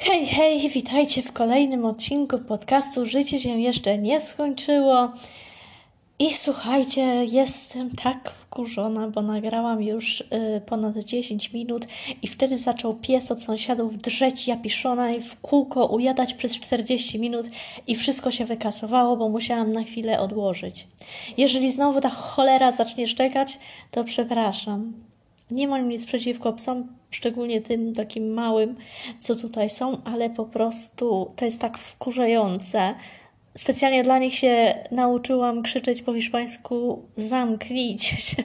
Hej, hej, witajcie w kolejnym odcinku podcastu Życie się jeszcze nie skończyło. I słuchajcie, jestem tak wkurzona, bo nagrałam już ponad 10 minut i wtedy zaczął pies od sąsiadów drzeć japiszona i w kółko ujadać przez 40 minut i wszystko się wykasowało, bo musiałam na chwilę odłożyć. Jeżeli znowu ta cholera zacznie szczekać, to przepraszam. Nie mam nic przeciwko psom, szczególnie tym takim małym, co tutaj są, ale po prostu to jest tak wkurzające. Specjalnie dla nich się nauczyłam krzyczeć po hiszpańsku zamknijcie się.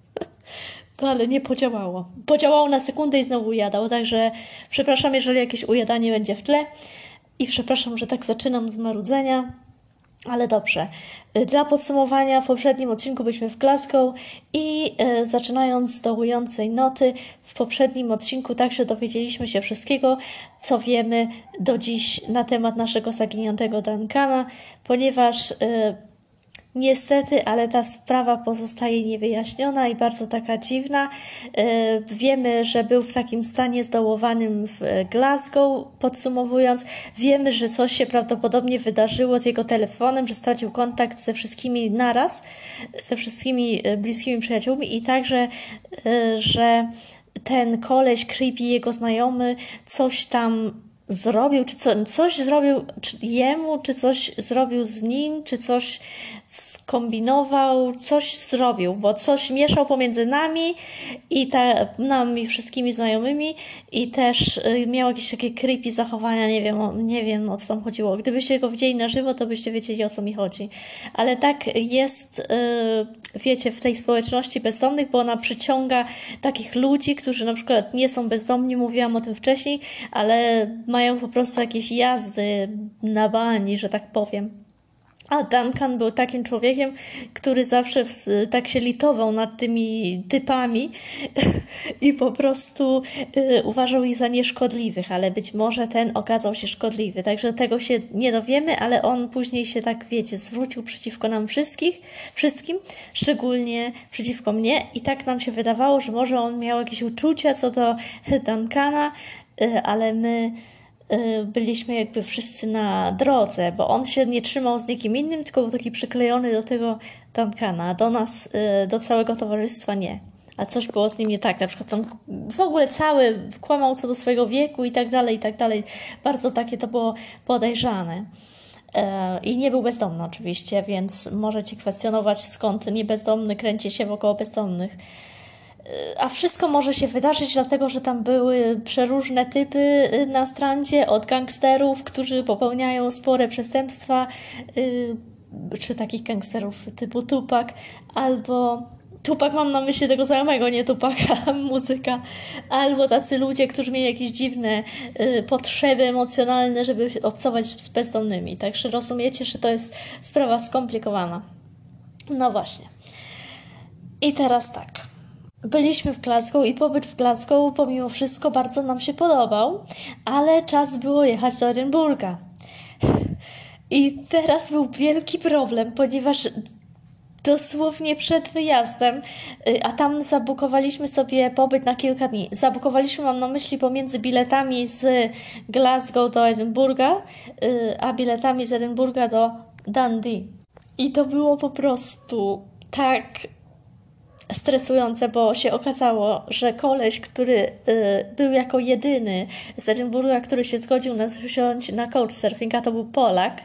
No ale nie podziałało. Podziałało na sekundę i znowu jadał, także przepraszam, jeżeli jakieś ujadanie będzie w tle i przepraszam, że tak zaczynam z marudzenia. Ale dobrze. Dla podsumowania, w poprzednim odcinku byliśmy w Glasgow i zaczynając z dołującej noty, w poprzednim odcinku także dowiedzieliśmy się wszystkiego, co wiemy do dziś na temat naszego zaginiętego Duncana, ponieważ niestety, ale ta sprawa pozostaje niewyjaśniona i bardzo taka dziwna. Wiemy, że był w takim stanie zdołowanym w Glasgow, podsumowując. Wiemy, że coś się prawdopodobnie wydarzyło z jego telefonem, że stracił kontakt ze wszystkimi naraz, ze wszystkimi bliskimi przyjaciółmi i także, że ten koleś, creepy, jego znajomy, coś tam zrobił, czy coś zrobił jemu, czy coś zrobił z nim, czy coś skombinował, coś zrobił, bo coś mieszał pomiędzy nami i nami wszystkimi znajomymi i też miał jakieś takie creepy zachowania, nie wiem o co tam chodziło. Gdybyście go widzieli na żywo, to byście wiedzieli o co mi chodzi. Ale tak jest, wiecie, w tej społeczności bezdomnych, bo ona przyciąga takich ludzi, którzy na przykład nie są bezdomni, mówiłam o tym wcześniej, ale mają po prostu jakieś jazdy na bani, że tak powiem. A Duncan był takim człowiekiem, który zawsze tak się litował nad tymi typami i po prostu uważał ich za nieszkodliwych, ale być może ten okazał się szkodliwy. Także tego się nie dowiemy, ale on później się tak, wiecie, zwrócił przeciwko nam wszystkim, szczególnie przeciwko mnie i tak nam się wydawało, że może on miał jakieś uczucia co do Duncana, ale my byliśmy jakby wszyscy na drodze, bo on się nie trzymał z nikim innym, tylko był taki przyklejony do tego Duncana, do nas, do całego towarzystwa nie. A coś było z nim nie tak, na przykład on w ogóle cały kłamał co do swojego wieku i tak dalej, i tak dalej. Bardzo takie to było podejrzane. I nie był bezdomny oczywiście, więc możecie kwestionować, skąd niebezdomny kręci się wokoło bezdomnych. A wszystko może się wydarzyć, dlatego że tam były przeróżne typy na strandzie, od gangsterów, którzy popełniają spore przestępstwa, czy takich gangsterów typu Tupac, albo Tupac mam na myśli tego znajomego, nie Tupaca, muzyka, albo tacy ludzie, którzy mieli jakieś dziwne potrzeby emocjonalne, żeby obcować z bezdomnymi. Także rozumiecie, że to jest sprawa skomplikowana. No właśnie. I teraz tak. Byliśmy w Glasgow i pobyt w Glasgow pomimo wszystko bardzo nam się podobał, ale czas było jechać do Edynburga. I teraz był wielki problem, ponieważ dosłownie przed wyjazdem, a tam zabukowaliśmy sobie pobyt na kilka dni. Zabukowaliśmy, mam na myśli, pomiędzy biletami z Glasgow do Edynburga, a biletami z Edynburga do Dundee. I to było po prostu tak stresujące, bo się okazało, że koleś, który był jako jedyny z Edynburga, który się zgodził nas wziąć na couchsurfing, a to był Polak,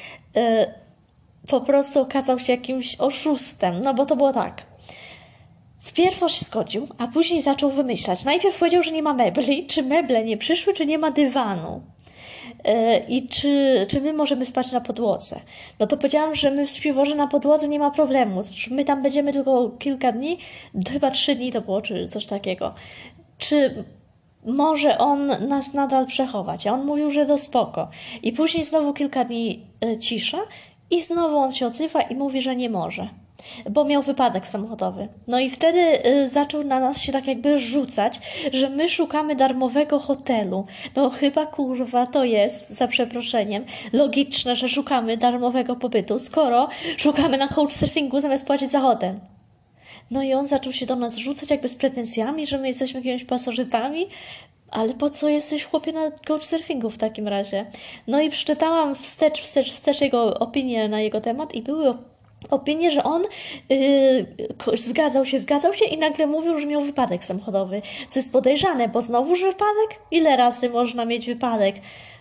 po prostu okazał się jakimś oszustem, no bo to było tak. Wpierw się zgodził, a później zaczął wymyślać. Najpierw powiedział, że nie ma mebli, czy meble nie przyszły, czy nie ma dywanu. I czy my możemy spać na podłodze. No to powiedziałam, że my w śpiworze na podłodze nie ma problemu. My tam będziemy tylko kilka dni, chyba 3 dni to było, czy coś takiego. Czy może on nas nadal przechować? A on mówił, że to spoko. I później znowu kilka dni cisza i znowu on się odzywa i mówi, że nie może. Bo miał wypadek samochodowy. No i wtedy zaczął na nas się tak jakby rzucać, że my szukamy darmowego hotelu. No chyba kurwa to jest, za przeproszeniem, logiczne, że szukamy darmowego pobytu, skoro szukamy na couchsurfingu zamiast płacić za hotel. No i on zaczął się do nas rzucać jakby z pretensjami, że my jesteśmy jakimiś pasożytami, Ale po co jesteś, chłopie, na couchsurfingu w takim razie? No i przeczytałam wstecz jego opinię na jego temat i były opinie, że on zgadzał się i nagle mówił, że miał wypadek samochodowy. Co jest podejrzane, bo znowuż wypadek? Ile razy można mieć wypadek?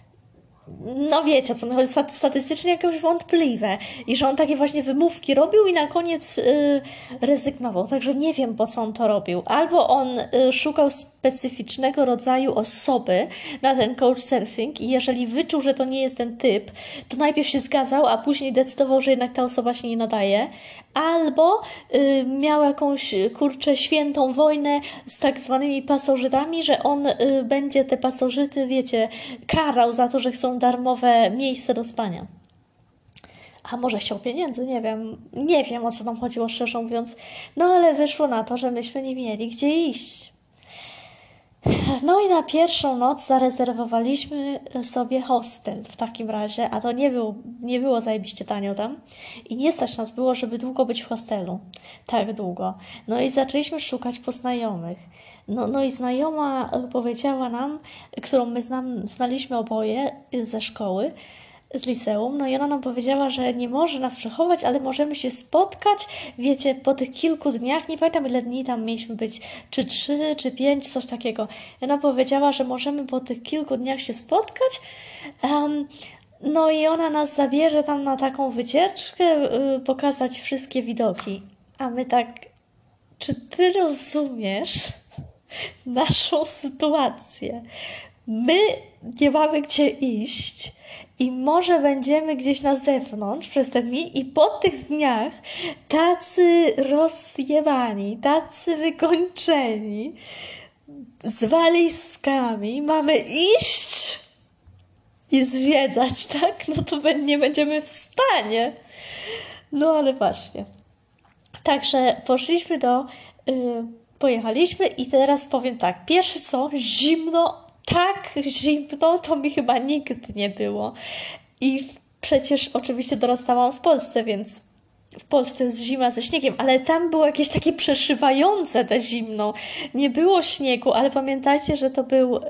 No wiecie, o co mi chodzi, statystycznie jakoś wątpliwe. I że on takie właśnie wymówki robił i na koniec rezygnował. Także nie wiem, po co on to robił. Albo on szukał specyficznego rodzaju osoby na ten couchsurfing i jeżeli wyczuł, że to nie jest ten typ, to najpierw się zgadzał, a później decydował, że jednak ta osoba się nie nadaje. Albo miał jakąś, kurczę, świętą wojnę z tak zwanymi pasożytami, że on będzie te pasożyty, wiecie, karał za to, że chcą darmowe miejsce do spania. A może chciał pieniędzy, nie wiem. Nie wiem, o co tam chodziło, szczerze mówiąc. No ale wyszło na to, że myśmy nie mieli gdzie iść. No i na pierwszą noc zarezerwowaliśmy sobie hostel w takim razie, a to nie było zajebiście tanio tam i nie stać nas było, żeby długo być w hostelu. Tak długo. No i zaczęliśmy szukać po znajomych. No i znajoma powiedziała nam, którą my znaliśmy oboje ze szkoły, z liceum, no i ona nam powiedziała, że nie może nas przechować, ale możemy się spotkać, wiecie, po tych kilku dniach, nie pamiętam ile dni tam mieliśmy być, czy 3, czy 5, coś takiego. I ona powiedziała, że możemy po tych kilku dniach się spotkać, no i ona nas zabierze tam na taką wycieczkę, pokazać wszystkie widoki. A my tak, czy ty rozumiesz naszą sytuację? My nie mamy gdzie iść i może będziemy gdzieś na zewnątrz przez te dni i po tych dniach tacy rozjebani, tacy wykończeni, z walizkami mamy iść i zwiedzać, tak? No to nie będziemy w stanie. No ale właśnie. Także pojechaliśmy i teraz powiem tak. Pierwsze co, zimno, tak zimno to mi chyba nigdy nie było. I przecież oczywiście dorastałam w Polsce, więc w Polsce jest zima ze śniegiem, ale tam było jakieś takie przeszywające te zimno. Nie było śniegu, ale pamiętajcie, że to był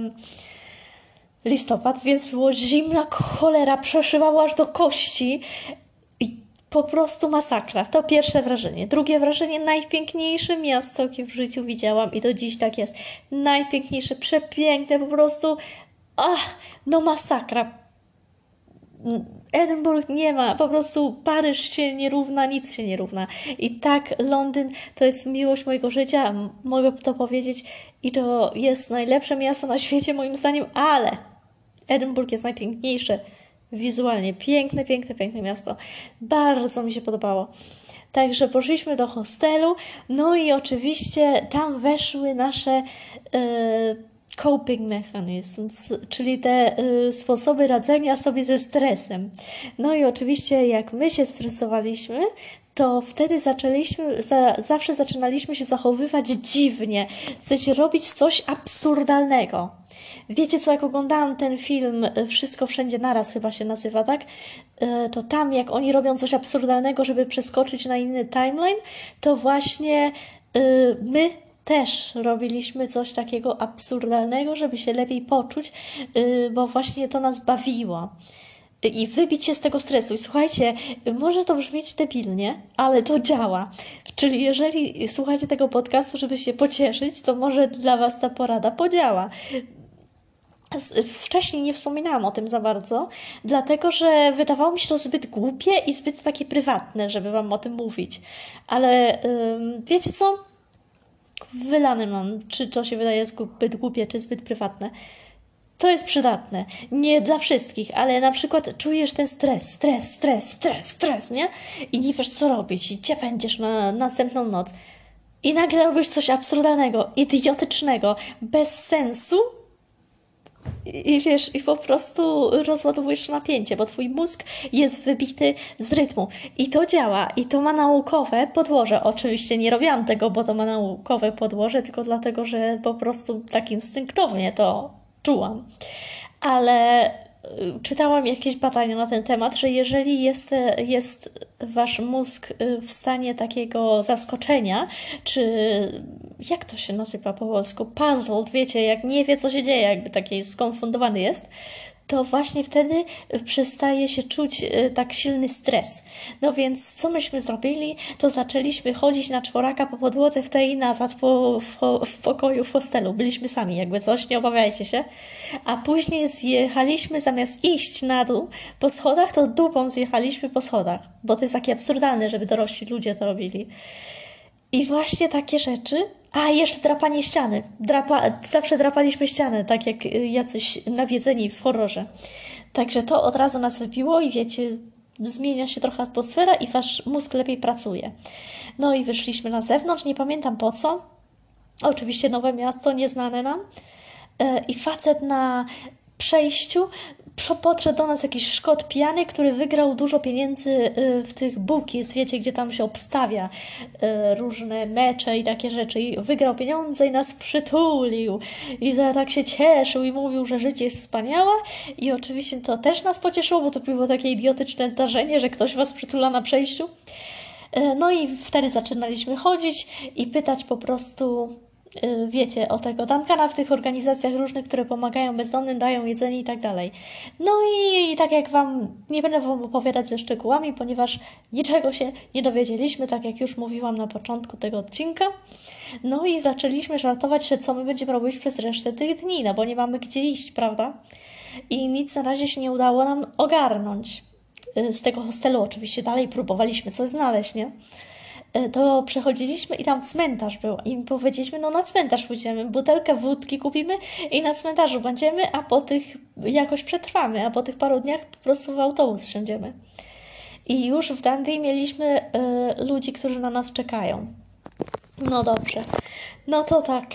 listopad, więc było zimna cholera, przeszywało aż do kości. I po prostu masakra. To pierwsze wrażenie. Drugie wrażenie, najpiękniejsze miasto, jakie w życiu widziałam i do dziś tak jest. Najpiękniejsze, przepiękne, po prostu no masakra. Edynburg nie ma, po prostu Paryż się nie równa, nic się nie równa. I tak Londyn to jest miłość mojego życia, mogę to powiedzieć i to jest najlepsze miasto na świecie moim zdaniem, ale Edynburg jest najpiękniejsze wizualnie. Piękne, piękne, piękne miasto. Bardzo mi się podobało. Także poszliśmy do hostelu, no i oczywiście tam weszły nasze coping mechanisms, czyli te sposoby radzenia sobie ze stresem. No i oczywiście jak my się stresowaliśmy, to wtedy zawsze zaczynaliśmy się zachowywać dziwnie, w sensie robić coś absurdalnego. Wiecie co, jak oglądałam ten film Wszystko Wszędzie Naraz chyba się nazywa, tak? To tam jak oni robią coś absurdalnego, żeby przeskoczyć na inny timeline, to właśnie my też robiliśmy coś takiego absurdalnego, żeby się lepiej poczuć, bo właśnie to nas bawiło. I wybić się z tego stresu. I słuchajcie, może to brzmieć debilnie, ale to działa. Czyli jeżeli słuchacie tego podcastu, żeby się pocieszyć, to może dla was ta porada podziała. Wcześniej nie wspominałam o tym za bardzo, dlatego że wydawało mi się to zbyt głupie i zbyt takie prywatne, żeby wam o tym mówić. Ale wiecie co? Wylane mam, czy to się wydaje zbyt głupie, czy zbyt prywatne. To jest przydatne. Nie dla wszystkich, ale na przykład czujesz ten stres, nie? I nie wiesz, co robić. I gdzie będziesz na następną noc. I nagle robisz coś absurdalnego, idiotycznego, bez sensu. I wiesz, i po prostu rozładowujesz napięcie, bo twój mózg jest wybity z rytmu. I to działa. I to ma naukowe podłoże. Oczywiście nie robiłam tego, bo to ma naukowe podłoże, tylko dlatego, że po prostu tak instynktownie to czułam. Ale czytałam jakieś badania na ten temat, że jeżeli jest wasz mózg w stanie takiego zaskoczenia, czy jak to się nazywa po polsku? Puzzled, wiecie, jak nie wie, co się dzieje, jakby taki skonfundowany jest, to właśnie wtedy przestaje się czuć tak silny stres. No więc co myśmy zrobili, to zaczęliśmy chodzić na czworaka po podłodze w tej i nazad w pokoju w hostelu. Byliśmy sami, jakby coś, nie obawiajcie się. A później zjechaliśmy, zamiast iść na dół po schodach, to dupą zjechaliśmy po schodach. Bo to jest takie absurdalne, żeby dorośli ludzie to robili. I właśnie takie rzeczy. A, jeszcze drapanie ściany. Zawsze drapaliśmy ścianę, tak jak jacyś nawiedzeni w horrorze. Także to od razu nas wybiło i wiecie, zmienia się trochę atmosfera i wasz mózg lepiej pracuje. No i wyszliśmy na zewnątrz, nie pamiętam po co. Oczywiście nowe miasto, nieznane nam. I facet na przejściu podszedł do nas jakiś Szkot pijany, który wygrał dużo pieniędzy w tych bookies, wiecie, gdzie tam się obstawia różne mecze i takie rzeczy. I wygrał pieniądze i nas przytulił. I tak się cieszył i mówił, że życie jest wspaniałe. I oczywiście to też nas pocieszyło, bo to było takie idiotyczne zdarzenie, że ktoś was przytula na przejściu. No i wtedy zaczynaliśmy chodzić i pytać po prostu, wiecie, o tego Duncana w tych organizacjach różnych, które pomagają bezdomnym, dają jedzenie i tak dalej. No i tak jak nie będę wam opowiadać ze szczegółami, ponieważ niczego się nie dowiedzieliśmy, tak jak już mówiłam na początku tego odcinka. No i zaczęliśmy żartować się, co my będziemy robić przez resztę tych dni, no bo nie mamy gdzie iść, prawda? I nic na razie się nie udało nam ogarnąć. Z tego hostelu oczywiście dalej próbowaliśmy coś znaleźć, nie? To przechodziliśmy i tam cmentarz był. I powiedzieliśmy, no na cmentarz pójdziemy, butelkę wódki kupimy i na cmentarzu będziemy, a po tych jakoś przetrwamy, a po tych paru dniach po prostu w autobus wsiądziemy. I już w Dundee mieliśmy ludzi, którzy na nas czekają. No dobrze. No to tak.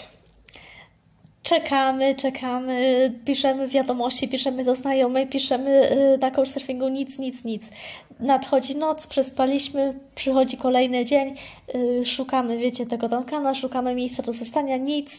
Czekamy, piszemy wiadomości, piszemy do znajomej, piszemy na Couchsurfingu, nic. Nadchodzi noc, przespaliśmy, przychodzi kolejny dzień, szukamy, wiecie, tego Duncana, szukamy miejsca do zostania,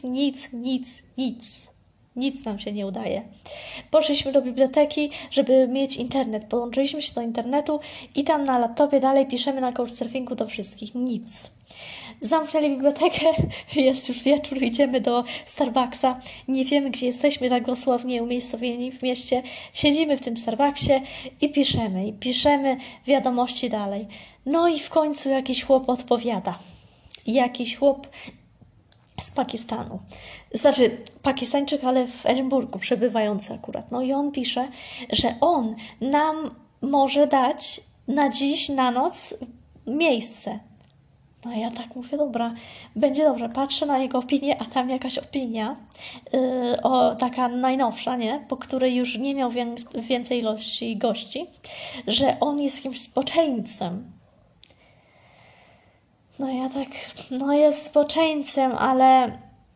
nic nam się nie udaje. Poszliśmy do biblioteki, żeby mieć internet, podłączyliśmy się do internetu i tam na laptopie dalej piszemy na Couchsurfingu do wszystkich, nic. Zamknęli bibliotekę, jest już wieczór, idziemy do Starbucksa. Nie wiemy, gdzie jesteśmy, tak dosłownie umiejscowieni w mieście. Siedzimy w tym Starbucksie i piszemy wiadomości dalej. No i w końcu jakiś chłop odpowiada. Jakiś chłop z Pakistanu. Znaczy Pakistańczyk, ale w Edynburgu przebywający akurat. No i on pisze, że on nam może dać na dziś, na noc miejsce. No ja tak mówię, dobra, będzie dobrze. Patrzę na jego opinię, a tam jakaś opinia, taka najnowsza, nie? Po której już nie miał więcej ilości gości, że on jest jakimś zboczeńcem. No ja tak, no jest zboczeńcem, ale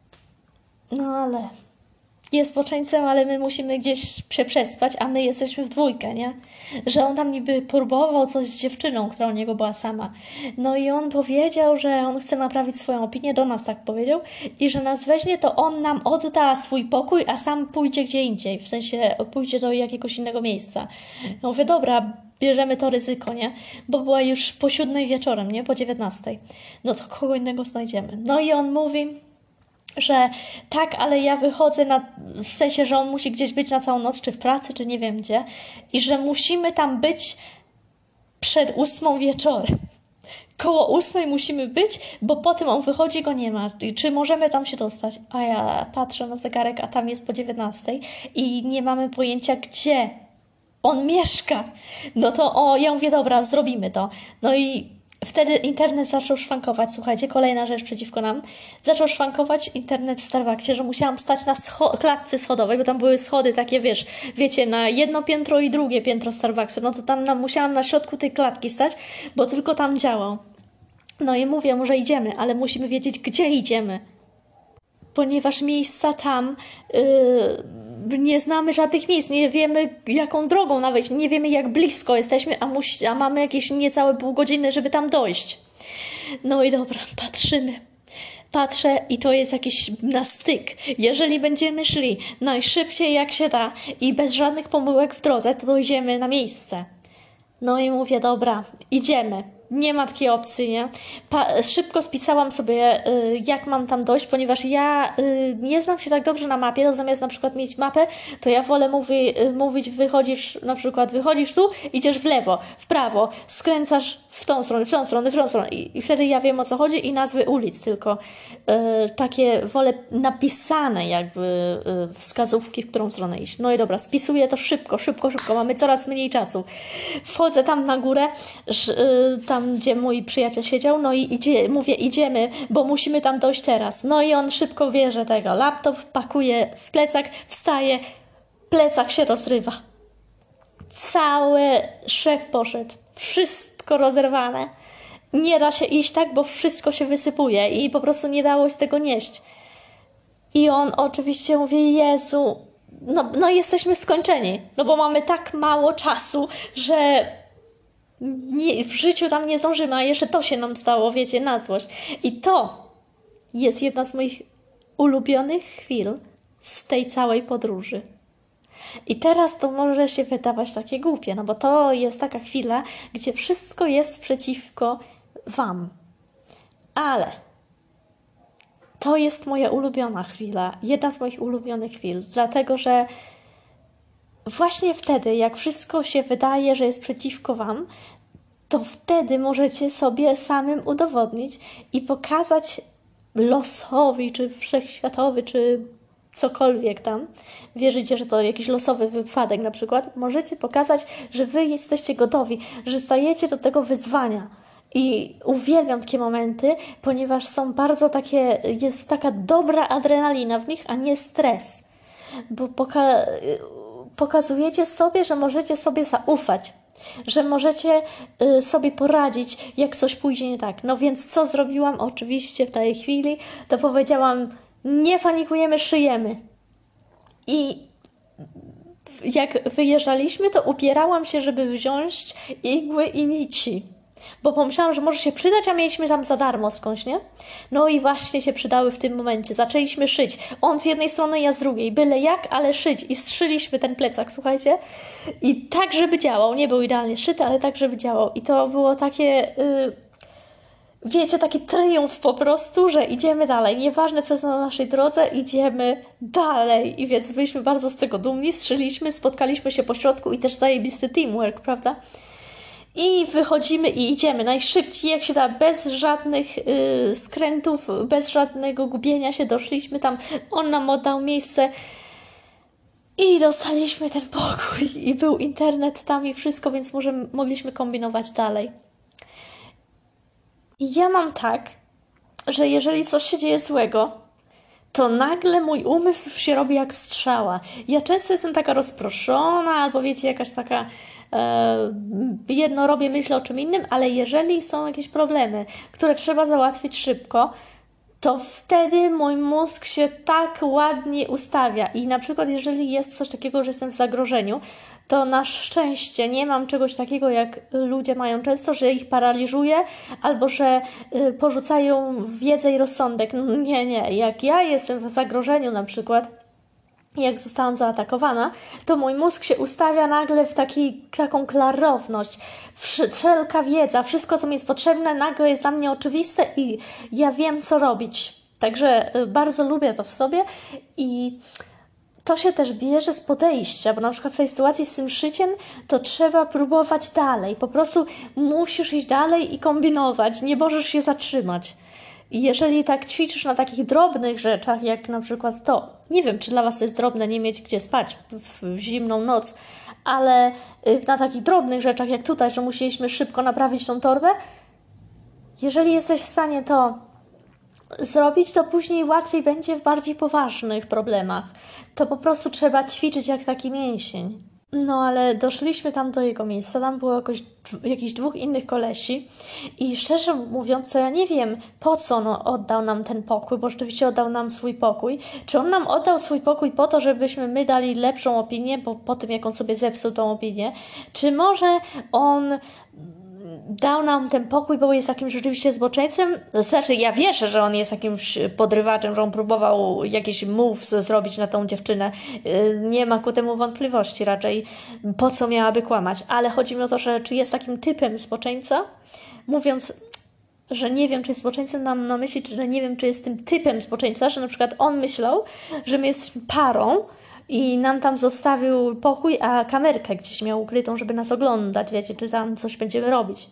jest zboczeńcem, ale my musimy gdzieś się przespać, a my jesteśmy w dwójkę, nie? Że on tam niby próbował coś z dziewczyną, która u niego była sama. No i on powiedział, że on chce naprawić swoją opinię, do nas tak powiedział, i że nas weźmie, to on nam odda swój pokój, a sam pójdzie gdzie indziej, w sensie pójdzie do jakiegoś innego miejsca. No mówię, dobra, bierzemy to ryzyko, nie? Bo była już po 7 wieczorem, nie? Po 19. No to kogo innego znajdziemy. No i on mówi, że tak, ale ja wychodzę w sensie, że on musi gdzieś być na całą noc, czy w pracy, czy nie wiem gdzie, i że musimy tam być przed 8 wieczorem. Koło 8 musimy być, bo potem on wychodzi, go nie ma. Czy możemy tam się dostać? A ja patrzę na zegarek, a tam jest po 19 i nie mamy pojęcia, gdzie on mieszka. No to ja mówię, dobra, zrobimy to. No i wtedy internet zaczął szwankować. Słuchajcie, kolejna rzecz przeciwko nam. Zaczął szwankować internet w Starbucksie, że musiałam stać na klatce schodowej, bo tam były schody takie, wiecie, na jedno piętro i drugie piętro Starbucksa. No to tam musiałam na środku tej klatki stać, bo tylko tam działał. No i mówię mu, że idziemy, ale musimy wiedzieć, gdzie idziemy. Ponieważ miejsca tam nie znamy żadnych miejsc, nie wiemy jaką drogą nawet, nie wiemy jak blisko jesteśmy, a mamy jakieś niecałe pół godziny, żeby tam dojść. No i dobra, patrzymy. patrzę i to jest jakiś na styk. Jeżeli będziemy szli najszybciej jak się da i bez żadnych pomyłek w drodze, to dojdziemy na miejsce. No i mówię, dobra, idziemy. Nie ma takiej opcji, nie? Szybko spisałam sobie, jak mam tam dojść, ponieważ ja nie znam się tak dobrze na mapie, to zamiast na przykład mieć mapę, to ja wolę mówić, wychodzisz tu, idziesz w lewo, w prawo, skręcasz w tą stronę, w tą stronę, w tą stronę i wtedy ja wiem, o co chodzi i nazwy ulic, tylko takie wolę napisane jakby wskazówki, w którą stronę iść. No i dobra, spisuję to szybko, mamy coraz mniej czasu. Wchodzę tam na górę, tam gdzie mój przyjaciel siedział, no i mówię, idziemy, bo musimy tam dojść teraz. No i on szybko bierze tego laptop, pakuje w plecak, wstaje, plecak się rozrywa. Cały szef poszedł, wszystko rozerwane. Nie da się iść tak, bo wszystko się wysypuje i po prostu nie dało się tego nieść. I on oczywiście mówi, Jezu, no jesteśmy skończeni, no bo mamy tak mało czasu, że w życiu tam nie zdążymy, a jeszcze to się nam stało, wiecie, na złość. I to jest jedna z moich ulubionych chwil z tej całej podróży. I teraz to może się wydawać takie głupie, no bo to jest taka chwila, gdzie wszystko jest przeciwko wam. Ale to jest moja ulubiona chwila, jedna z moich ulubionych chwil, dlatego że właśnie wtedy, jak wszystko się wydaje, że jest przeciwko wam, to wtedy możecie sobie samym udowodnić i pokazać losowi, czy wszechświatowy, czy cokolwiek tam, wierzycie, że to jakiś losowy wypadek na przykład, możecie pokazać, że wy jesteście gotowi, że stajecie do tego wyzwania. I uwielbiam takie momenty, ponieważ są bardzo takie, jest taka dobra adrenalina w nich, a nie stres. Bo pokazujecie sobie, że możecie sobie zaufać, że możecie sobie poradzić, jak coś pójdzie nie tak. No więc co zrobiłam? Oczywiście w tej chwili to powiedziałam, nie panikujemy, szyjemy. I jak wyjeżdżaliśmy, to upierałam się, żeby wziąć igły i nici. Bo pomyślałam, że może się przydać, a mieliśmy tam za darmo skądś, nie? No i właśnie się przydały w tym momencie. Zaczęliśmy szyć. On z jednej strony, ja z drugiej. Byle jak, ale szyć. I zszyliśmy ten plecak, słuchajcie. I tak, żeby działał. Nie był idealnie szyty, ale tak, żeby działał. I to było takie... wiecie, taki triumf po prostu, że idziemy dalej. Nieważne, co jest na naszej drodze, idziemy dalej. I więc byliśmy bardzo z tego dumni. Zszyliśmy, spotkaliśmy się po środku i też zajebisty teamwork, prawda? I wychodzimy i idziemy najszybciej jak się da, bez żadnych skrętów, bez żadnego gubienia się. Doszliśmy tam, on nam oddał miejsce i dostaliśmy ten pokój i był internet tam i wszystko, więc mogliśmy kombinować dalej. I ja mam tak, że jeżeli coś się dzieje złego, to nagle mój umysł się robi jak strzała. Ja często jestem taka rozproszona, albo wiecie, jakaś taka jedno robię, myślę o czym innym, ale jeżeli są jakieś problemy, które trzeba załatwić szybko, to wtedy mój mózg się tak ładnie ustawia. I na przykład jeżeli jest coś takiego, że jestem w zagrożeniu, to na szczęście nie mam czegoś takiego, jak ludzie mają często, że ich paraliżuje albo że porzucają wiedzę i rozsądek. Nie. Jak ja jestem w zagrożeniu na przykład, jak zostałam zaatakowana, to mój mózg się ustawia nagle w taką klarowność. Wszelka wiedza, wszystko, co mi jest potrzebne, nagle jest dla mnie oczywiste i ja wiem, co robić. Także bardzo lubię to w sobie i to się też bierze z podejścia, bo na przykład w tej sytuacji z tym szyciem to trzeba próbować dalej. Po prostu musisz iść dalej i kombinować. Nie możesz się zatrzymać. I jeżeli tak ćwiczysz na takich drobnych rzeczach, jak na przykład to, nie wiem, czy dla was to jest drobne nie mieć gdzie spać w zimną noc, ale na takich drobnych rzeczach, jak tutaj, że musieliśmy szybko naprawić tą torbę, jeżeli jesteś w stanie to zrobić, to później łatwiej będzie w bardziej poważnych problemach. To po prostu trzeba ćwiczyć jak taki mięsień. No ale doszliśmy tam do jego miejsca, tam było jakichś dwóch innych kolesi i szczerze mówiąc, ja nie wiem, po co on oddał nam ten pokój, bo rzeczywiście oddał nam swój pokój. Czy on nam oddał swój pokój po to, żebyśmy my dali lepszą opinię, po tym jak on sobie zepsuł tą opinię, czy może on dał nam ten pokój, bo jest jakimś rzeczywiście zboczeńcem. Znaczy, ja wierzę, że on jest jakimś podrywaczem, że on próbował jakieś moves zrobić na tą dziewczynę. Nie ma ku temu wątpliwości raczej, po co miałaby kłamać. Ale chodzi mi o to, że czy jest takim typem zboczeńca, mówiąc, że nie wiem, czy jest zboczeńcem, mam na myśli, że nie wiem, czy jest tym typem zboczeńca, że na przykład on myślał, że my jesteśmy parą i nam tam zostawił pokój, a kamerkę gdzieś miał ukrytą, żeby nas oglądać, wiecie, czy tam coś będziemy robić.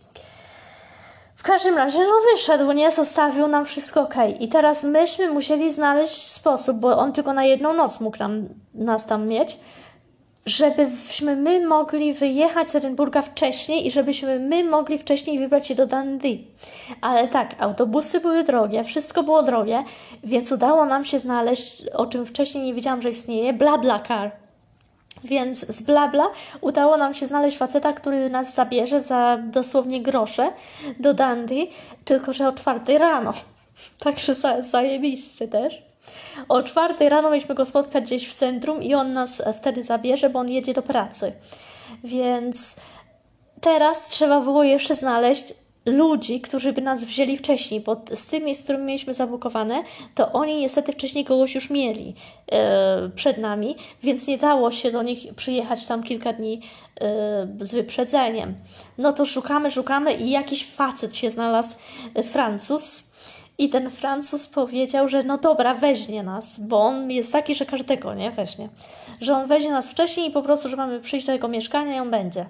W każdym razie, wyszedł, nie? Zostawił nam wszystko okej. I teraz myśmy musieli znaleźć sposób, bo on tylko na jedną noc mógł nas tam mieć, żebyśmy my mogli wyjechać z Edynburga wcześniej i żebyśmy my mogli wcześniej wybrać się do Dundee. Ale tak, autobusy były drogie, wszystko było drogie, więc udało nam się znaleźć, o czym wcześniej nie wiedziałam, że istnieje, BlaBlaCar. Więc z BlaBla udało nam się znaleźć faceta, który nas zabierze za dosłownie grosze do Dundee, tylko że o 4 rano. Także zajebiście też. O 4 rano mieliśmy go spotkać gdzieś w centrum i on nas wtedy zabierze, bo on jedzie do pracy. Więc teraz trzeba było jeszcze znaleźć ludzi, którzy by nas wzięli wcześniej, bo z tymi, z którymi mieliśmy zabukowane, to oni niestety wcześniej kogoś już mieli przed nami, więc nie dało się do nich przyjechać tam kilka dni z wyprzedzeniem. No to szukamy i jakiś facet się znalazł, Francuz. I ten Francuz powiedział, że no dobra, weźmie nas, bo on jest taki, że każdego, nie, weźmie. Że on weźmie nas wcześniej i po prostu, że mamy przyjść do jego mieszkania i on będzie.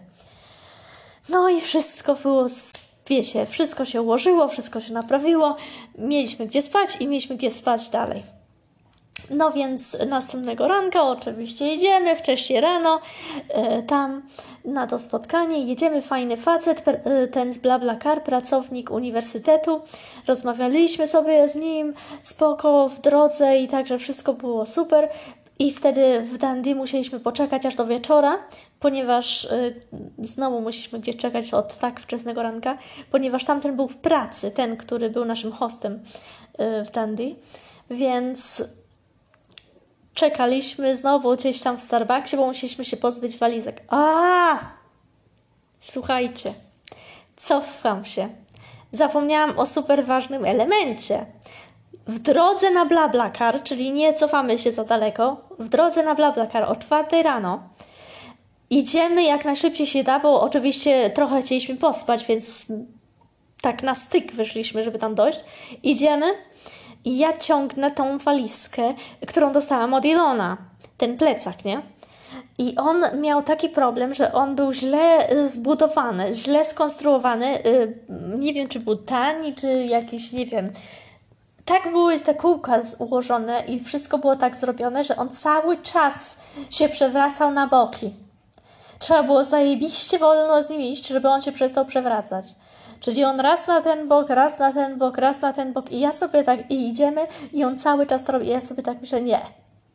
No i wszystko było, wiecie, wszystko się ułożyło, wszystko się naprawiło, mieliśmy gdzie spać i mieliśmy gdzie spać dalej. No więc następnego ranka oczywiście jedziemy, wcześniej rano, tam na to spotkanie, jedziemy, fajny facet, ten z BlaBlaCar, pracownik uniwersytetu, rozmawialiśmy sobie z nim, spoko, w drodze i także wszystko było super. I wtedy w Dundee musieliśmy poczekać aż do wieczora, ponieważ znowu musieliśmy gdzieś czekać od tak wczesnego ranka, ponieważ tamten był w pracy, ten, który był naszym hostem w Dundee, więc czekaliśmy znowu gdzieś tam w Starbucksie, bo musieliśmy się pozbyć walizek. Słuchajcie, cofam się. Zapomniałam o super ważnym elemencie. W drodze na BlaBlaCar, czyli nie cofamy się za daleko, w drodze na BlaBlaCar o 4 rano idziemy jak najszybciej się da, bo oczywiście trochę chcieliśmy pospać, więc tak na styk wyszliśmy, żeby tam dojść. Idziemy i ja ciągnę tą walizkę, którą dostałam od Ilona, ten plecak, nie? I on miał taki problem, że on był źle zbudowany, źle skonstruowany, nie wiem, czy był tani, czy jakiś, nie wiem. Tak były te kółka ułożone i wszystko było tak zrobione, że on cały czas się przewracał na boki. Trzeba było zajebiście wolno z nim iść, żeby on się przestał przewracać. Czyli on raz na ten bok, raz na ten bok, raz na ten bok i ja sobie tak, i idziemy i on cały czas to robi. I ja sobie tak myślę, nie.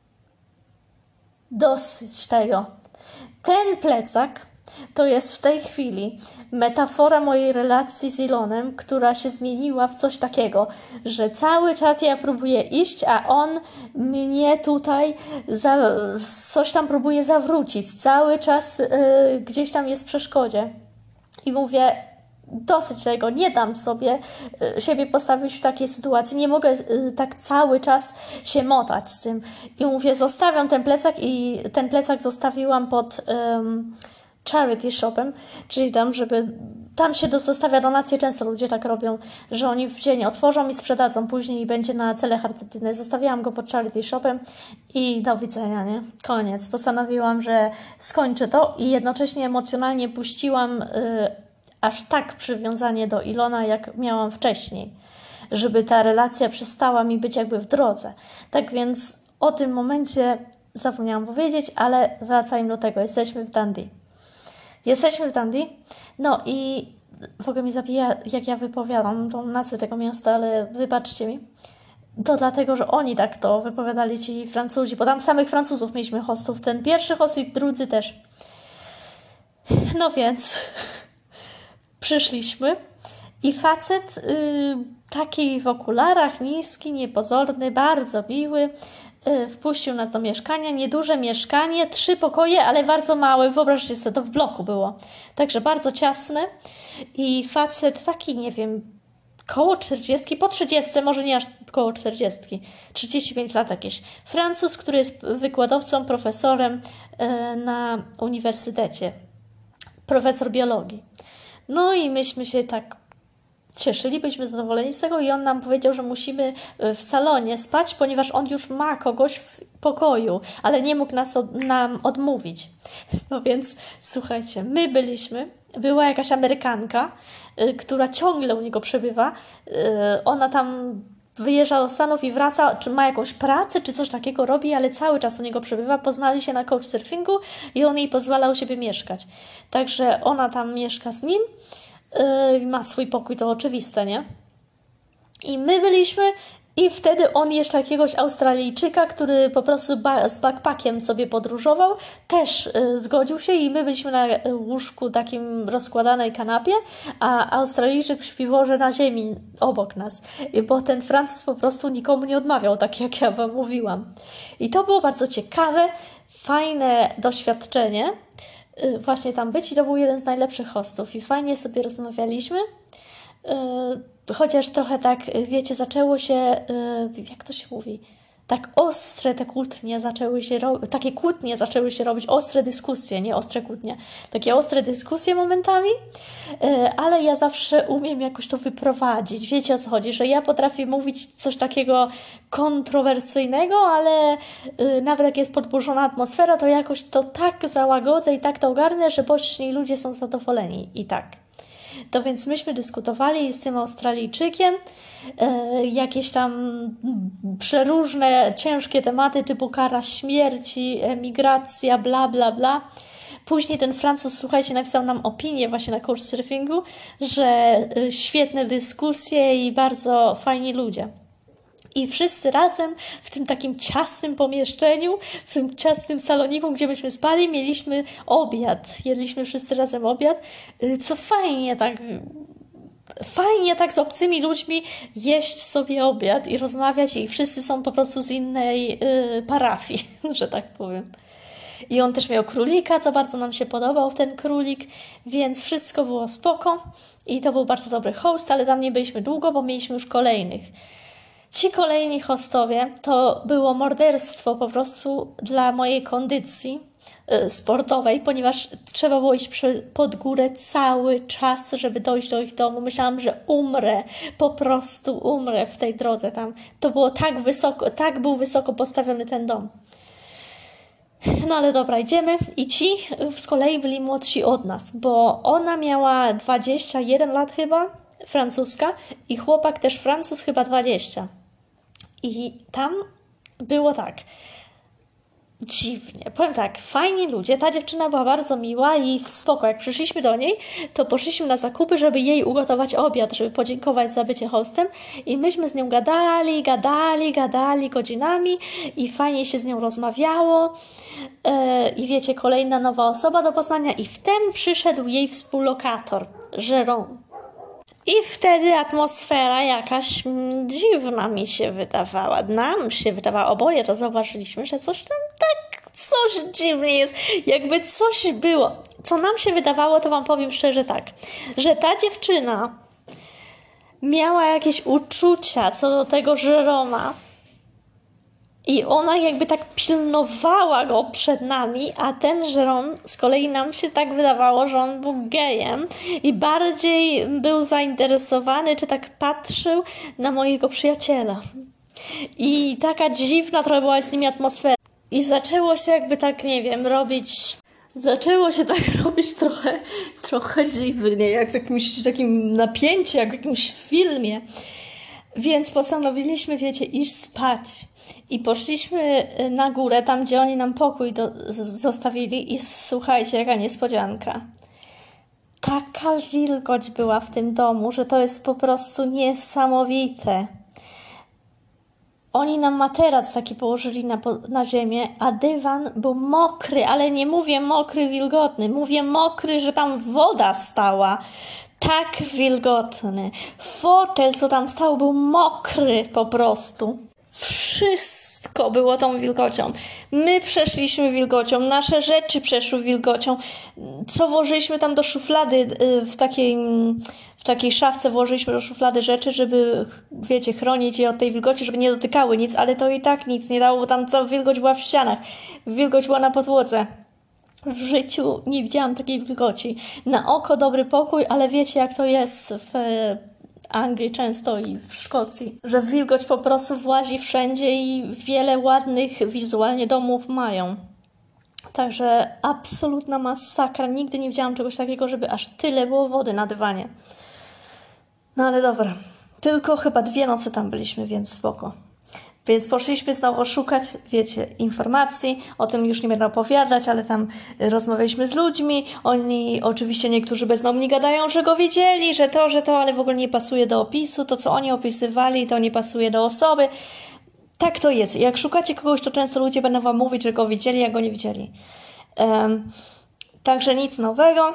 Dosyć tego. Ten plecak to jest w tej chwili metafora mojej relacji z Ilonem, która się zmieniła w coś takiego, że cały czas ja próbuję iść, a on mnie tutaj coś tam próbuje zawrócić. Cały czas gdzieś tam jest w przeszkodzie. I mówię, dosyć tego, nie dam sobie siebie postawić w takiej sytuacji, nie mogę tak cały czas się motać z tym. I mówię, zostawiam ten plecak i ten plecak zostawiłam pod charity shopem, czyli tam, żeby tam się zostawia donacje, często ludzie tak robią, że oni w dzień otworzą i sprzedadzą później i będzie na cele charytatywne. Zostawiłam go pod charity shopem i do widzenia, nie? Koniec. Postanowiłam, że skończę to i jednocześnie emocjonalnie puściłam aż tak przywiązanie do Ilona, jak miałam wcześniej, żeby ta relacja przestała mi być jakby w drodze. Tak więc o tym momencie zapomniałam powiedzieć, ale wracajmy do tego. Jesteśmy w Dundee. No i w ogóle mi zabija, jak ja wypowiadam tą nazwę tego miasta, ale wybaczcie mi. To dlatego, że oni tak to wypowiadali, ci Francuzi, bo tam samych Francuzów mieliśmy hostów. Ten pierwszy host i drudzy też. No więc przyszliśmy i facet taki w okularach, niski, niepozorny, bardzo miły, wpuścił nas do mieszkania, nieduże mieszkanie, 3 pokoje, ale bardzo małe, wyobraźcie sobie, to w bloku było, także bardzo ciasne i facet taki, nie wiem, koło 40, po 30, może nie aż koło 40, 35 lat jakieś, Francuz, który jest wykładowcą, profesorem na uniwersytecie, profesor biologii. No i myśmy się tak cieszyli, byliśmy zadowoleni z tego i on nam powiedział, że musimy w salonie spać, ponieważ on już ma kogoś w pokoju, ale nie mógł nam odmówić. No więc słuchajcie, my była jakaś Amerykanka, która ciągle u niego przebywa. Ona tam wyjeżdża do Stanów i wraca, czy ma jakąś pracę, czy coś takiego robi, ale cały czas u niego przebywa. Poznali się na couchsurfingu i on jej pozwala u siebie mieszkać. Także ona tam mieszka z nim. Ma swój pokój, to oczywiste, nie? I my byliśmy i wtedy on jeszcze jakiegoś Australijczyka, który po prostu z backpackiem sobie podróżował, też zgodził się i my byliśmy na łóżku takim rozkładanej kanapie, a Australijczyk śpi na ziemi obok nas, bo ten Francuz po prostu nikomu nie odmawiał, tak jak ja wam mówiłam. I to było bardzo ciekawe, fajne doświadczenie, właśnie tam być i to był jeden z najlepszych hostów i fajnie sobie rozmawialiśmy, chociaż trochę tak, wiecie, zaczęło się, jak to się mówi, tak ostre te kłótnie zaczęły się robić, takie kłótnie zaczęły się robić, ostre dyskusje, nie ostre kłótnie, takie ostre dyskusje momentami, ale ja zawsze umiem jakoś to wyprowadzić, wiecie o co chodzi, że ja potrafię mówić coś takiego kontrowersyjnego, ale nawet jak jest podburzona atmosfera, to jakoś to tak załagodzę i tak to ogarnę, że bośni ludzie są zadowoleni i tak. To więc myśmy dyskutowali z tym Australijczykiem jakieś tam przeróżne, ciężkie tematy typu kara śmierci, emigracja, bla, bla, bla. Później ten Francuz, słuchajcie, napisał nam opinię właśnie na couchsurfingu, że świetne dyskusje i bardzo fajni ludzie. I wszyscy razem w tym takim ciasnym pomieszczeniu, w tym ciasnym saloniku, gdzie myśmy spali, mieliśmy obiad. Jedliśmy wszyscy razem obiad, co fajnie tak z obcymi ludźmi jeść sobie obiad i rozmawiać i wszyscy są po prostu z innej parafii, że tak powiem. I on też miał królika, co bardzo nam się podobał ten królik, więc wszystko było spoko i to był bardzo dobry host, ale tam nie byliśmy długo, bo mieliśmy już kolejnych. Ci kolejni hostowie to było morderstwo po prostu dla mojej kondycji sportowej, ponieważ trzeba było iść pod górę cały czas, żeby dojść do ich domu. Myślałam, że umrę, po prostu umrę w tej drodze tam. To było tak wysoko, tak był wysoko postawiony ten dom. No ale dobra, idziemy i ci z kolei byli młodsi od nas, bo ona miała 21 lat chyba, francuska, i chłopak też Francuz chyba 20. I tam było tak dziwnie. Powiem tak, fajni ludzie, ta dziewczyna była bardzo miła i spoko. Jak przyszliśmy do niej, to poszliśmy na zakupy, żeby jej ugotować obiad, żeby podziękować za bycie hostem i myśmy z nią gadali godzinami i fajnie się z nią rozmawiało i wiecie, kolejna nowa osoba do poznania i wtem przyszedł jej współlokator, Jérôme. I wtedy atmosfera jakaś dziwna mi się wydawała. Nam się wydawała, oboje to zauważyliśmy, że coś tam tak, coś dziwnie jest. Jakby coś było. Co nam się wydawało, to wam powiem szczerze tak, że ta dziewczyna miała jakieś uczucia co do tego Jérôme'a. I ona jakby tak pilnowała go przed nami, a ten Jérôme z kolei nam się tak wydawało, że on był gejem i bardziej był zainteresowany, czy tak patrzył na mojego przyjaciela. I taka dziwna trochę była z nimi atmosfera. I zaczęło się jakby tak, nie wiem, robić trochę dziwnie, jak w jakimś takim napięciu, jak w jakimś filmie. Więc postanowiliśmy, wiecie, iść spać. I poszliśmy na górę, tam gdzie oni nam pokój zostawili i słuchajcie, jaka niespodzianka. Taka wilgoć była w tym domu, że to jest po prostu niesamowite. Oni nam materac taki położyli na ziemię, a dywan był mokry, ale nie mówię mokry, wilgotny. Mówię mokry, że tam woda stała. Tak wilgotny. Fotel, co tam stał, był mokry po prostu. Wszystko było tą wilgocią. My przeszliśmy wilgocią, nasze rzeczy przeszły wilgocią. Co włożyliśmy tam do szuflady, w takiej szafce włożyliśmy do szuflady rzeczy, żeby, wiecie, chronić je od tej wilgoci, żeby nie dotykały nic, ale to i tak nic nie dało, bo tam cała wilgoć była w ścianach. Wilgoć była na podłodze. W życiu nie widziałam takiej wilgoci. Na oko dobry pokój, ale wiecie jak to jest w Anglii często i w Szkocji, że wilgoć po prostu włazi wszędzie i wiele ładnych wizualnie domów mają. Także absolutna masakra. Nigdy nie widziałam czegoś takiego, żeby aż tyle było wody na dywanie. No ale dobra. Tylko chyba 2 noce tam byliśmy, więc spoko. Więc poszliśmy znowu szukać, wiecie, informacji, o tym już nie będę opowiadać, ale tam rozmawialiśmy z ludźmi, oni oczywiście niektórzy bezdomni gadają, że go wiedzieli, że to, ale w ogóle nie pasuje do opisu, to co oni opisywali, to nie pasuje do osoby. Tak to jest. Jak szukacie kogoś, to często ludzie będą wam mówić, że go widzieli, a go nie widzieli. Także nic nowego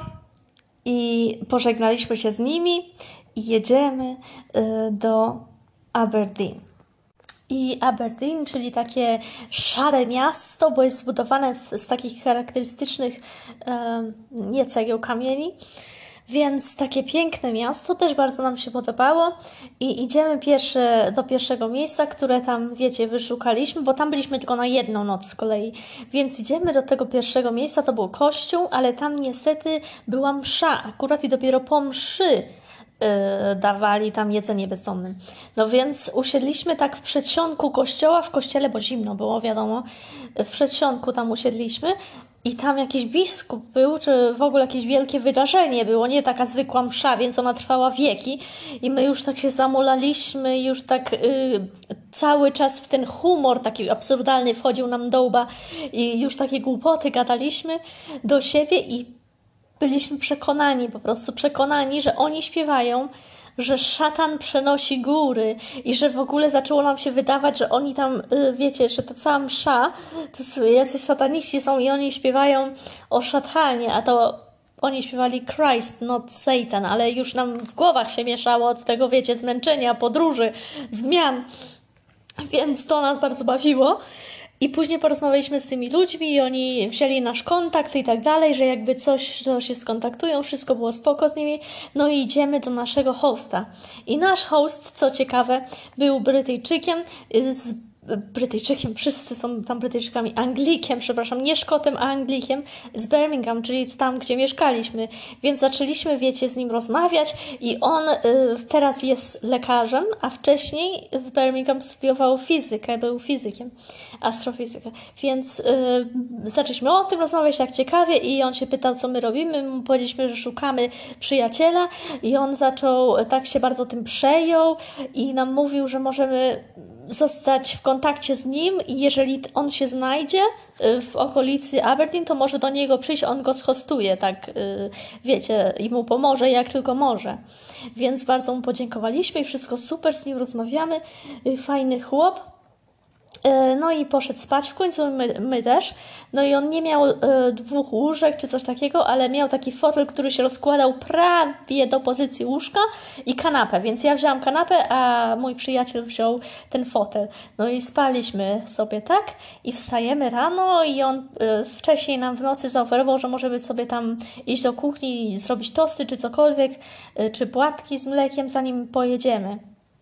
i pożegnaliśmy się z nimi i jedziemy do Aberdeen. I Aberdeen, czyli takie szare miasto, bo jest zbudowane z takich charakterystycznych nie cegieł, kamieni. Więc takie piękne miasto, też bardzo nam się podobało i idziemy do pierwszego miejsca, które tam, wiecie, wyszukaliśmy, bo tam byliśmy tylko na 1 noc z kolei. Więc idziemy do tego pierwszego miejsca, to był kościół, ale tam niestety była msza akurat i dopiero po mszy dawali tam jedzenie bezdomnym. No więc usiedliśmy tak w przedsionku kościoła, w kościele, bo zimno było, wiadomo, w przedsionku tam usiedliśmy i tam jakiś biskup był, czy w ogóle jakieś wielkie wydarzenie było, nie taka zwykła msza, więc ona trwała wieki i my już tak się zamulaliśmy, już tak cały czas w ten humor taki absurdalny wchodził nam do łba i już takie głupoty gadaliśmy do siebie i byliśmy przekonani, po prostu przekonani, że oni śpiewają, że szatan przenosi góry i że w ogóle zaczęło nam się wydawać, że oni tam, wiecie, że ta cała msza, to jacyś sataniści są i oni śpiewają o szatanie, a to oni śpiewali Christ, not Satan, ale już nam w głowach się mieszało od tego, wiecie, zmęczenia, podróży, zmian, więc to nas bardzo bawiło. I później porozmawialiśmy z tymi ludźmi i oni wzięli nasz kontakt i tak dalej, że jakby coś, to się skontaktują, wszystko było spoko z nimi. No i idziemy do naszego hosta. I nasz host, co ciekawe, był Brytyjczykiem, wszyscy są tam Brytyjczykami, Anglikiem, przepraszam, nie Szkotem, a Anglikiem z Birmingham, czyli tam, gdzie mieszkaliśmy. Więc zaczęliśmy, wiecie, z nim rozmawiać i on teraz jest lekarzem, a wcześniej w Birmingham studiował fizykę, był fizykiem, astrofizykę. Więc zaczęliśmy o tym rozmawiać tak ciekawie i on się pytał, co my robimy. My powiedzieliśmy, że szukamy przyjaciela i on zaczął, tak się bardzo tym przejął i nam mówił, że możemy zostać w kontakcie z nim i jeżeli on się znajdzie w okolicy Aberdeen, to może do niego przyjść, on go schostuje, tak, wiecie, i mu pomoże jak tylko może. Więc bardzo mu podziękowaliśmy i wszystko super, z nim rozmawiamy, fajny chłop. No i poszedł spać, w końcu my też. No i on nie miał 2 łóżek czy coś takiego, ale miał taki fotel, który się rozkładał prawie do pozycji łóżka i kanapę, więc ja wzięłam kanapę, a mój przyjaciel wziął ten fotel. No i spaliśmy sobie tak i wstajemy rano i on wcześniej nam w nocy zaoferował, że możemy sobie tam iść do kuchni i zrobić tosty czy cokolwiek, czy płatki z mlekiem, zanim pojedziemy.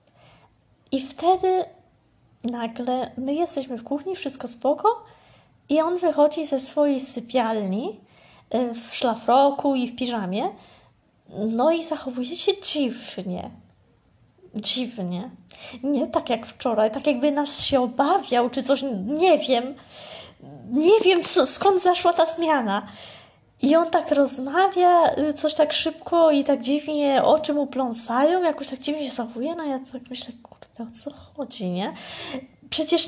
I wtedy nagle my jesteśmy w kuchni, wszystko spoko i on wychodzi ze swojej sypialni w szlafroku i w piżamie, no i zachowuje się dziwnie. Dziwnie. Nie tak jak wczoraj, tak jakby nas się obawiał czy coś, nie wiem. Nie wiem skąd zaszła ta zmiana. I on tak rozmawia, coś tak szybko i tak dziwnie oczy mu pląsają, jakoś tak dziwnie się zachowuje. No ja tak myślę, kurde, o co chodzi, nie? Przecież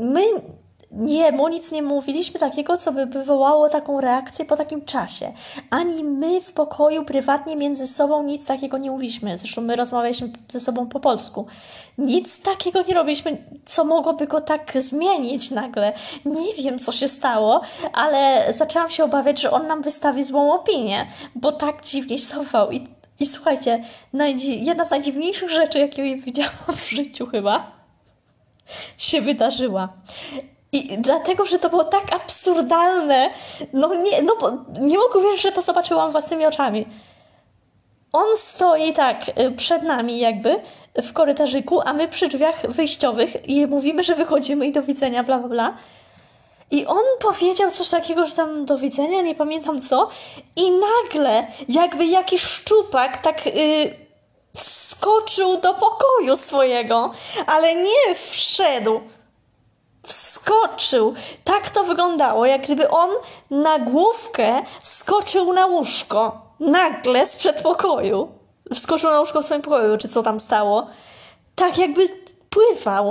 mu nic nie mówiliśmy takiego, co by wywołało taką reakcję po takim czasie. Ani my w pokoju prywatnie między sobą nic takiego nie mówiliśmy. Zresztą my rozmawialiśmy ze sobą po polsku. Nic takiego nie robiliśmy, co mogłoby go tak zmienić nagle. Nie wiem, co się stało, ale zaczęłam się obawiać, że on nam wystawi złą opinię, bo tak dziwnie stawał. I słuchajcie, jedna z najdziwniejszych rzeczy, jakie widziałam w życiu chyba, się wydarzyła. I dlatego, że to było tak absurdalne, bo nie mogę wierzyć, że to zobaczyłam własnymi oczami. On stoi tak przed nami jakby w korytarzyku, a my przy drzwiach wyjściowych i mówimy, że wychodzimy i do widzenia, bla, bla, bla. I on powiedział coś takiego, że tam do widzenia, nie pamiętam co. I nagle jakby jakiś szczupak tak wskoczył do pokoju swojego, ale nie wszedł. Wskoczył. Tak to wyglądało, jak gdyby on na główkę skoczył na łóżko. Nagle z przedpokoju. Wskoczył na łóżko w swoim pokoju, czy co tam stało. Tak jakby pływał.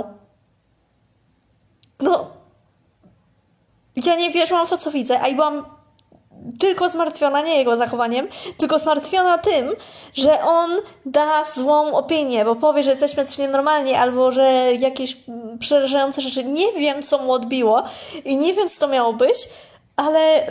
Ja nie wierzyłam w to, co widzę, a i byłam tylko zmartwiona, nie jego zachowaniem, tylko zmartwiona tym, że on da złą opinię, bo powie, że jesteśmy coś nienormalni, albo że jakieś przerażające rzeczy. Nie wiem, co mu odbiło i nie wiem, co to miało być, ale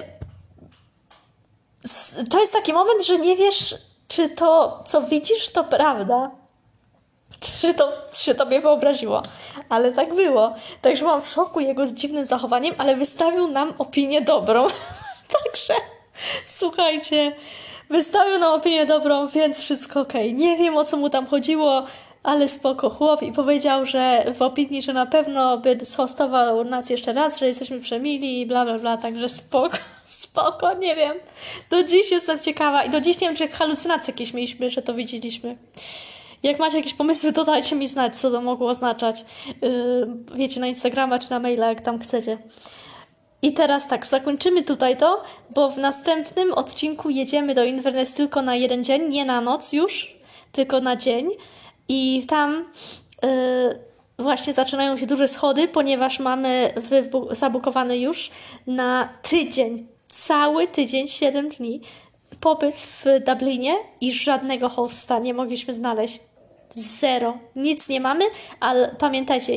to jest taki moment, że nie wiesz, czy to, co widzisz, to prawda. Czy to się tobie wyobraziło? Ale tak było. Także byłam w szoku jego z dziwnym zachowaniem, ale wystawił nam opinię dobrą. Także słuchajcie, wystawił nam opinię dobrą, więc wszystko okej. Nie wiem, o co mu tam chodziło, ale spoko chłop i powiedział, że w opinii, że na pewno by zhostował nas jeszcze raz, że jesteśmy przemili i bla bla bla, także spoko, nie wiem. Do dziś jestem ciekawa i do dziś nie wiem, czy halucynacje jakieś mieliśmy, że to widzieliśmy. Jak macie jakieś pomysły, to dajcie mi znać, co to mogło oznaczać. Wiecie, na Instagrama czy na maila, jak tam chcecie. I teraz tak, zakończymy tutaj to, bo w następnym odcinku jedziemy do Inverness tylko na jeden dzień, nie na noc już, tylko na dzień. I tam właśnie zaczynają się duże schody, ponieważ mamy zabukowany już na tydzień, cały tydzień, 7 dni, pobyt w Dublinie i żadnego hosta nie mogliśmy znaleźć. Zero. Nic nie mamy, ale pamiętajcie,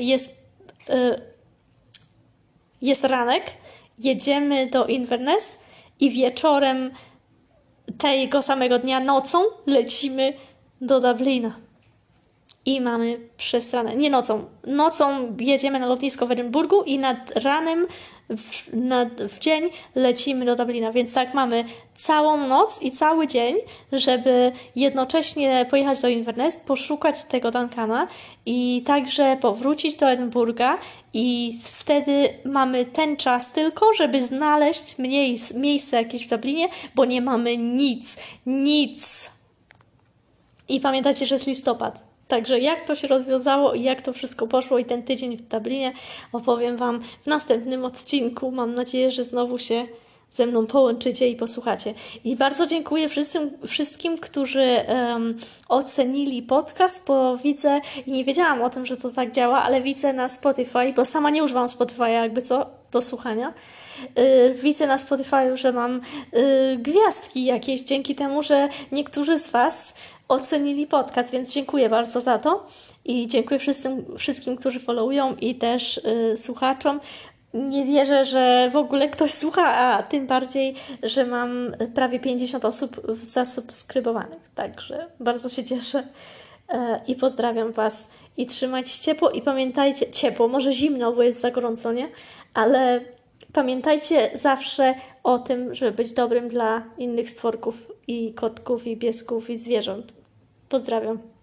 jest ranek, jedziemy do Inverness i wieczorem tego samego dnia, nocą, lecimy do Dublina. I mamy przestranę. Nie nocą. Nocą jedziemy na lotnisko w Edynburgu i nad ranem w dzień lecimy do Dublina. Więc tak mamy całą noc i cały dzień, żeby jednocześnie pojechać do Inverness, poszukać tego Duncana i także powrócić do Edynburga i wtedy mamy ten czas tylko, żeby znaleźć miejsce jakieś w Dublinie, bo nie mamy nic. I pamiętajcie, że jest listopad. Także jak to się rozwiązało i jak to wszystko poszło i ten tydzień w Dublinie opowiem Wam w następnym odcinku. Mam nadzieję, że znowu się ze mną połączycie i posłuchacie. I bardzo dziękuję wszystkim którzy ocenili podcast, bo widzę i nie wiedziałam o tym, że to tak działa, ale widzę na Spotify, bo sama nie używam Spotify'a jakby co do słuchania. Widzę na Spotify'u, że mam gwiazdki jakieś dzięki temu, że niektórzy z Was ocenili podcast, więc dziękuję bardzo za to i dziękuję wszystkim, którzy followują i też słuchaczom. Nie wierzę, że w ogóle ktoś słucha, a tym bardziej, że mam prawie 50 osób zasubskrybowanych. Także bardzo się cieszę i pozdrawiam Was i trzymajcie się ciepło i pamiętajcie, ciepło, może zimno, bo jest za gorąco, nie? Ale pamiętajcie zawsze o tym, żeby być dobrym dla innych stworków i kotków i piesków i zwierząt. Pozdrawiam.